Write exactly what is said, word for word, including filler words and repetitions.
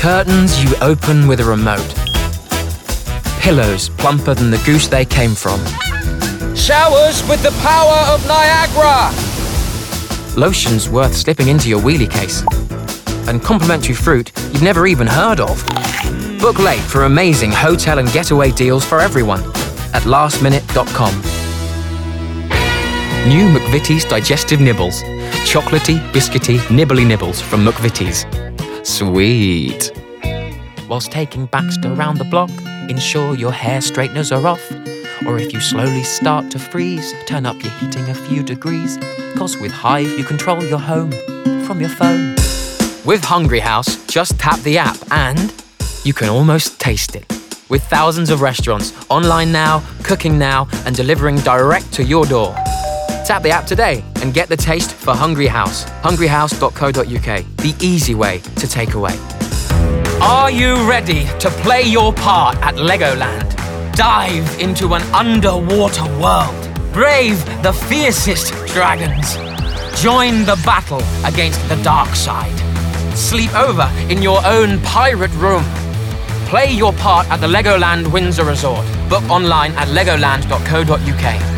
Curtains you open with a remote. Pillows plumper than the goose they came from. Showers with the power of Niagara! Lotions worth slipping into your wheelie case. And complimentary fruit you've never even heard of. Book late for amazing hotel and getaway deals for everyone at last minute dot com. New McVitie's Digestive Nibbles. Chocolatey, biscuity, nibbly nibbles from McVitie's. Sweet. Whilst taking Baxter round the block, ensure your hair straighteners are off. Or if you slowly start to freeze, turn up your heating a few degrees. Cause with Hive you control your home from your phone. With Hungry House, just tap the app and you can almost taste it. With thousands of restaurants, online now, cooking now, and delivering direct to your door. Tap the app today and get the taste for Hungry House. hungry house dot co dot uk, the easy way to take away. Are you ready to play your part at Legoland? Dive into an underwater world. Brave the fiercest dragons. Join the battle against the dark side. Sleep over in your own pirate room. Play your part at the Legoland Windsor Resort. Book online at legoland dot co dot uk.